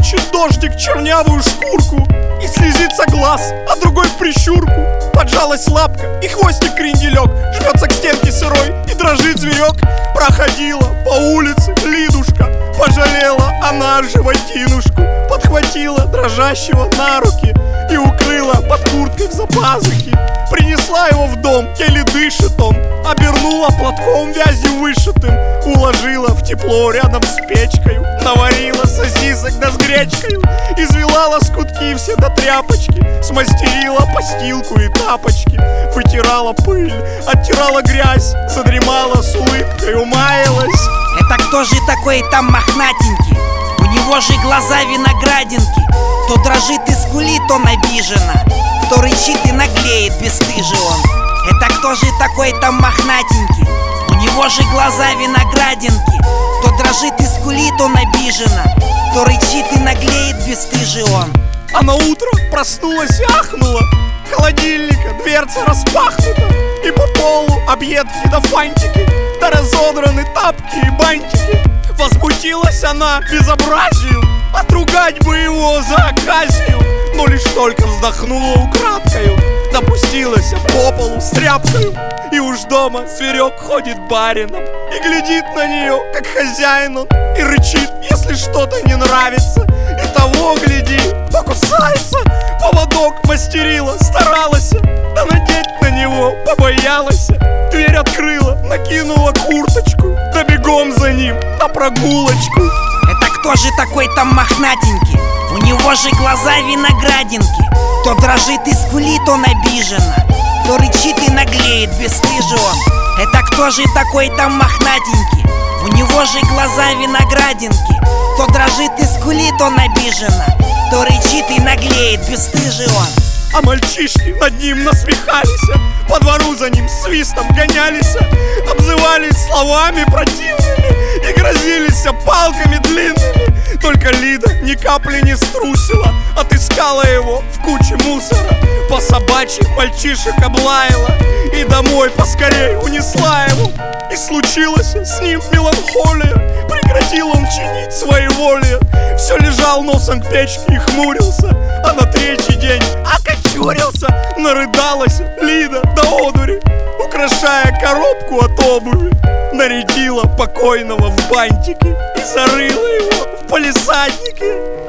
Мочит дождик чернявую шкурку, и слезится глаз, а другой в прищурку. Поджалась лапка, и хвостик кренделек жмется к стенке сырой, и дрожит зверек. Проходила по улице Лидушка, пожалела она животинушку, подхватила дрожащего на руки и укрыла под курткой в запазухе. Принесла его в дом, еле дышит он, обернула платком вязью вышитым, уложила в тепло рядом с печкою, наварила сосисок да с гречкою, извела лоскутки все до тряпочки, смастерила постилку и тапочки, вытирала пыль, оттирала грязь, задремала с улыбкой, умаялась. Это кто же такой там мохнатенький? У него же глаза виноградинки. То дрожит и скулит он обиженно, то рычит и наглеет бесстыжий он. Это кто же такой там мохнатенький? У него же глаза виноградинки. То дрожит и скулит он обиженно, то рычит и наглеет бесстыжий он. А на утро проснулась и ахнула. Холодильника дверца распахнута, и по полу объедки да фантики, да разодраны тапки и бантики. Возмутилась она безобразию, отругать бы его за оказию, но лишь только вздохнула украдкою, допустилась по полу с тряпкою. И уж дома зверек ходит барином и глядит на нее, как хозяин он, и рычит, если что-то не нравится. И того гляди, покусается. Поводок мастерила, старалась, да надеть на него побоялась. Дверь открыла, накинула курточку, да бегом за ним на прогулочку. Это кто же такой там мохнатенький? У него же глаза виноградинки. То дрожит и скулит он обиженно, то рычит и наглеет бесстыжий он. Это кто же такой там мохнатенький? У него же глаза виноградинки. То дрожит и скулит он обиженно, то рычит и наглеет бесстыжий он. А мальчишки над ним насмехались, по двору за ним свистом гонялись, обзывались словами противными и грозились палками длинными. Только Лида ни капли не струсила, отыскала его в куче мусора, по собачьи мальчишек облаяла и домой поскорей унесла его. И случилось с ним меланхолия, прекратил он чинить свои воли, все лежал носом к печке и хмурился, а на третий день окочурился. Нарыдалась Лида до одури, украшая коробку от обуви, нарядила покойного в бантики и зарыла его в палисаднике.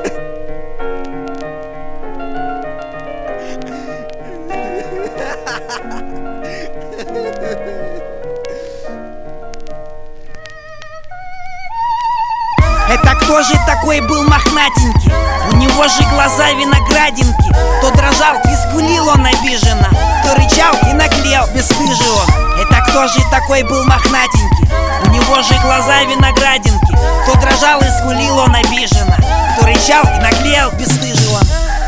Это кто же такой был мохнатенький? У него же глаза виноградинки. То дрожал и скулил он обиженно, то рычал и наглел бесстыжий он. Это кто же такой был мохнатенький? У него же глаза виноградинки. То дрожал и скулил он обиженно, то рычал и наглел бесстыжий он.